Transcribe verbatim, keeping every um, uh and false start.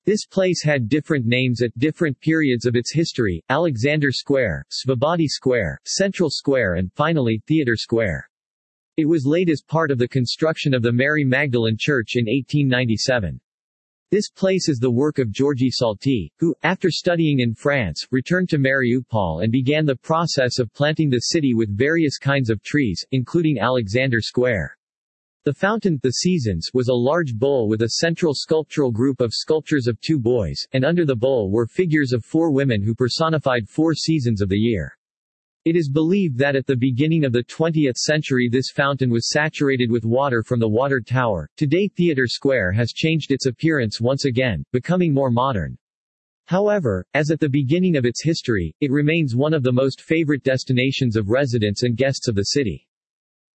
This place had different names at different periods of its history: Alexander Square, Svobody Square, Central Square and finally, Theatre Square. It was laid as part of the construction of the Mary Magdalene Church in eighteen ninety-seven. This place is the work of Georgi Salti, who, after studying in France, returned to Mariupol and began the process of planting the city with various kinds of trees, including Alexander Square. The fountain, the Seasons, was a large bowl with a central sculptural group of sculptures of two boys, and under the bowl were figures of four women who personified four seasons of the year. It is believed that at the beginning of the twentieth century this fountain was saturated with water from the water tower. Today Theatre Square has changed its appearance once again, becoming more modern. However, as at the beginning of its history, it remains one of the most favorite destinations of residents and guests of the city.